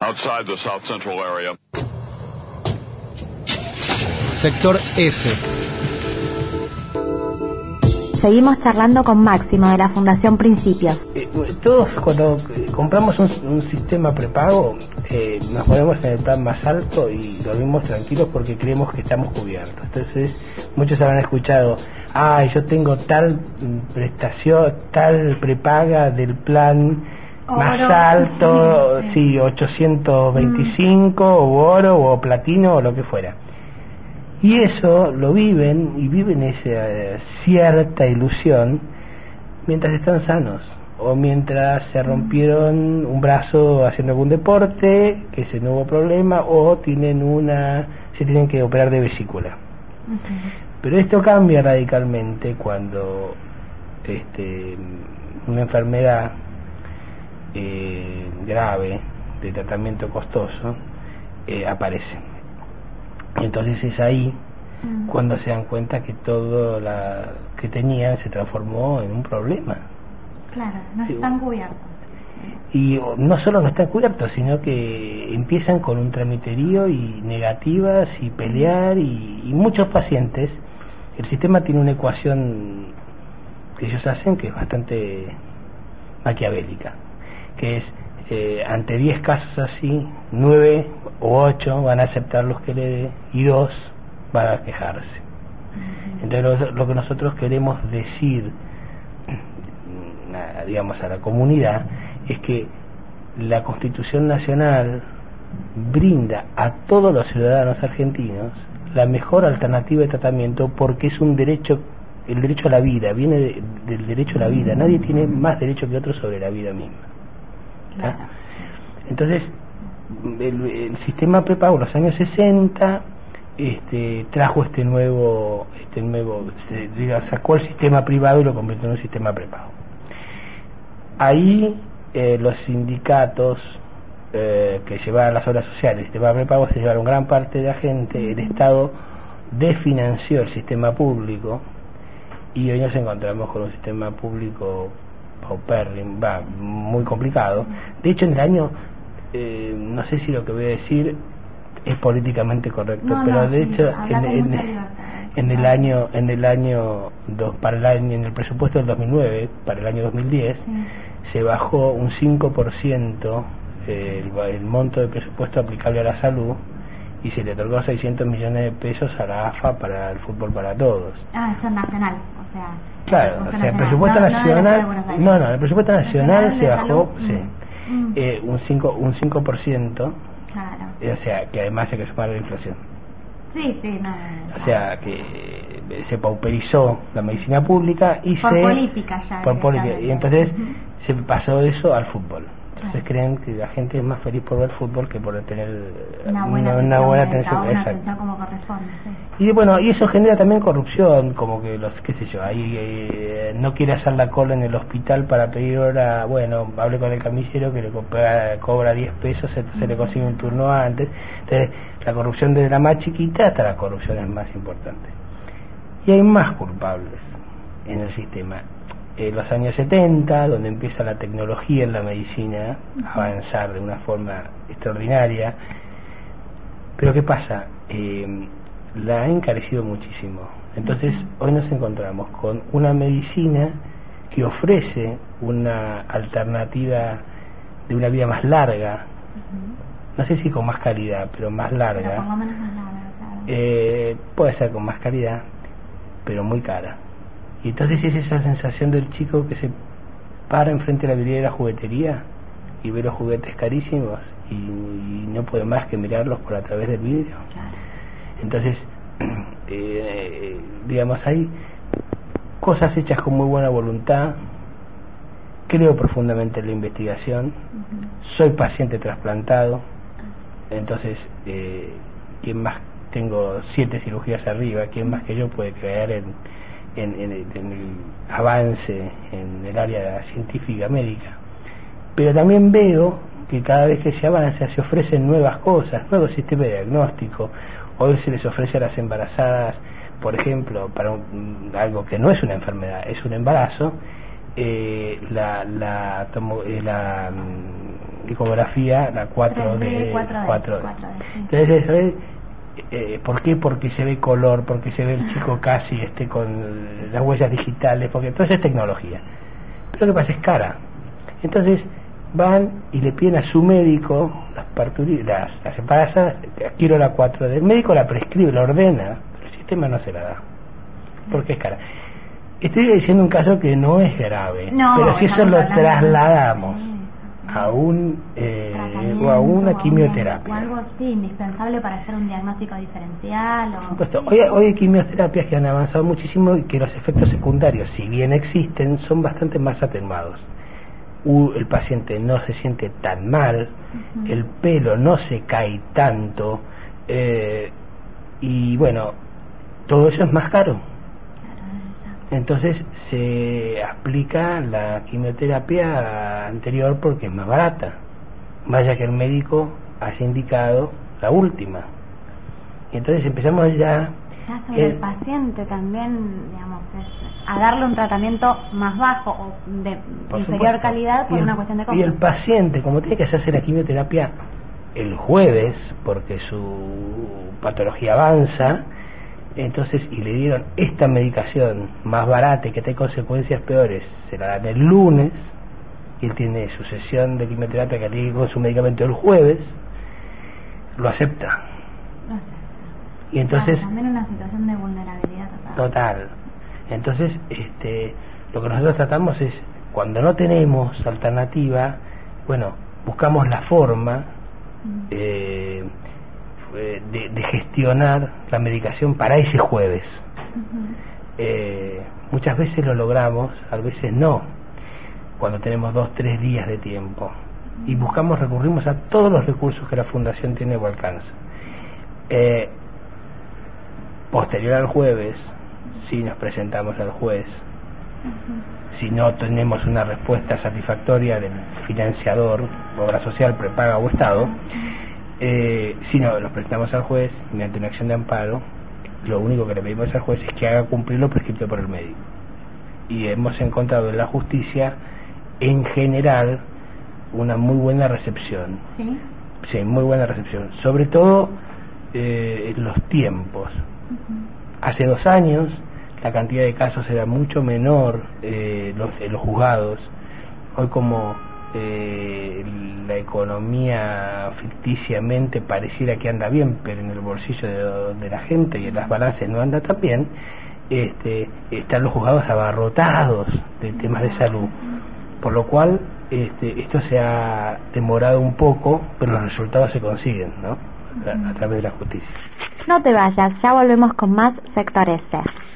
outside the South Central area. Sector S. Seguimos charlando con Máximo de la Fundación Principios. Todos cuando compramos un sistema prepago nos ponemos en el plan más alto y dormimos tranquilos porque creemos que estamos cubiertos. Entonces muchos habrán escuchado: yo tengo tal prestación, tal prepaga del plan más alto, sí, 825 o oro o platino o lo que fuera. Y eso lo viven esa cierta ilusión mientras están sanos o mientras se rompieron un brazo haciendo algún deporte, que ese no hubo problema, o se tienen que operar de vesícula. Pero esto cambia radicalmente cuando una enfermedad grave de tratamiento costoso aparece. Entonces es ahí cuando se dan cuenta que todo que tenían se transformó en un problema. Claro, no están cubiertos. Y no solo no están cubiertos, sino que empiezan con un tramiterío y negativas y pelear y muchos pacientes. El sistema tiene una ecuación que ellos hacen que es bastante maquiavélica, que es ante 10 casos así, 9 o 8 van a aceptar los que le dé y 2 van a quejarse. Entonces lo que nosotros queremos decir, digamos, a la comunidad es que la Constitución Nacional brinda a todos los ciudadanos argentinos la mejor alternativa de tratamiento, porque es un derecho, el derecho a la vida, viene del derecho a la vida. Nadie tiene más derecho que otro sobre la vida misma. Claro. Entonces el sistema prepago en los años 60 trajo este nuevo sacó el sistema privado y lo convirtió en un sistema prepago. Ahí los sindicatos que llevaban las obras sociales, el sistema prepago, se llevaron gran parte de la gente. El Estado desfinanció el sistema público y hoy nos encontramos con un sistema público paupérrimo, muy complicado. De hecho, en el año, no sé si lo que voy a decir es políticamente correcto, pero de hecho en el presupuesto del 2009 para el año 2010 se bajó un 5% el monto de presupuesto aplicable a la salud y se le otorgó 600 millones de pesos a la AFA para el fútbol para todos. Eso es nacional, o sea. Claro, o sea, el presupuesto nacional, el presupuesto nacional se bajó, un 5%, claro. O sea, que además hay que sumar la inflación. O sea, que se pauperizó la medicina pública y y entonces se pasó eso al fútbol. Entonces creen que la gente es más feliz por ver fútbol que por tener una buena atención. Como corresponde, Y bueno, y eso genera también corrupción, como que ahí no quiere hacer la cola en el hospital para pedir hora. Bueno, hable con el camisero que le cobra 10 pesos, entonces le consigue un turno antes. Entonces la corrupción desde la más chiquita hasta la corrupción es más importante. Y hay más culpables en el sistema. Los años 70, donde empieza la tecnología en la medicina a avanzar de una forma extraordinaria. Pero ¿qué pasa? La ha encarecido muchísimo. Entonces hoy nos encontramos con una medicina que ofrece una alternativa de una vida más larga, no sé si con más calidad, pero más larga. Pero por lo menos más larga, claro. Puede ser con más calidad, pero muy cara. Y entonces es esa sensación del chico que se para enfrente de la vidriera de la juguetería y ve los juguetes carísimos y no puede más que mirarlos por a través del vidrio. Claro. Entonces, digamos, hay cosas hechas con muy buena voluntad. Creo profundamente en la investigación. Soy paciente trasplantado. Entonces, ¿quién más? Tengo 7 cirugías arriba. ¿Quién más que yo puede creer en el avance en el área científica médica? Pero también veo que cada vez que se avanza se ofrecen nuevas cosas, nuevos sistemas de diagnóstico. Hoy se les ofrece a las embarazadas, por ejemplo, para algo que no es una enfermedad, es un embarazo, ecografía, la 4D. 4D. Sí. Entonces eso es, ¿por qué? Porque se ve color, porque se ve el chico casi con las huellas digitales, porque todo eso es tecnología. Pero lo que pasa es cara. Entonces van y le piden a su médico las embarazadas, quiero la 4D. El médico la prescribe, la ordena, pero el sistema no se la da, porque es cara. Estoy diciendo un caso que no es grave, pero si eso lo trasladamos a o a una quimioterapia. O algo así indispensable para hacer un diagnóstico diferencial. Por supuesto. Hoy hay quimioterapias que han avanzado muchísimo y que los efectos secundarios, si bien existen, son bastante más atenuados. El paciente no se siente tan mal, el pelo no se cae tanto, y bueno, todo eso es más caro. Entonces se aplica la quimioterapia anterior porque es más barata, vaya que el médico haya indicado la última. Y entonces empezamos ya sobre el paciente también, digamos, a darle un tratamiento más bajo o de inferior calidad por una cuestión de compra. Y el paciente, como tiene que hacerse la quimioterapia el jueves porque su patología avanza, entonces, y le dieron esta medicación más barata y que tiene consecuencias peores, se la dan el lunes, y él tiene su sesión de quimioterapia que tiene con su medicamento el jueves, lo acepta. Y entonces, también una situación de vulnerabilidad total. Entonces, lo que nosotros tratamos es, cuando no tenemos alternativa, bueno, buscamos la forma de gestionar la medicación para ese jueves. Muchas veces lo logramos, a veces no, cuando tenemos 2-3 días de tiempo, y recurrimos a todos los recursos que la Fundación tiene a su alcance. Posterior al jueves, si nos presentamos al juez, si no tenemos una respuesta satisfactoria del financiador, obra social, prepaga o Estado, si no nos presentamos al juez mediante una acción de amparo, lo único que le pedimos al juez es que haga cumplir lo prescrito por el médico. Y hemos encontrado en la justicia, en general, una muy buena recepción. Sí, muy buena recepción. Sobre todo en los tiempos. Hace 2 años la cantidad de casos era mucho menor en los juzgados. Hoy, como la economía ficticiamente pareciera que anda bien, pero en el bolsillo de la gente y en las balanzas no anda tan bien, están los juzgados abarrotados de temas de salud, por lo cual esto se ha demorado un poco, pero los resultados se consiguen, ¿no? A través de la justicia. No te vayas, ya volvemos con más Sector S.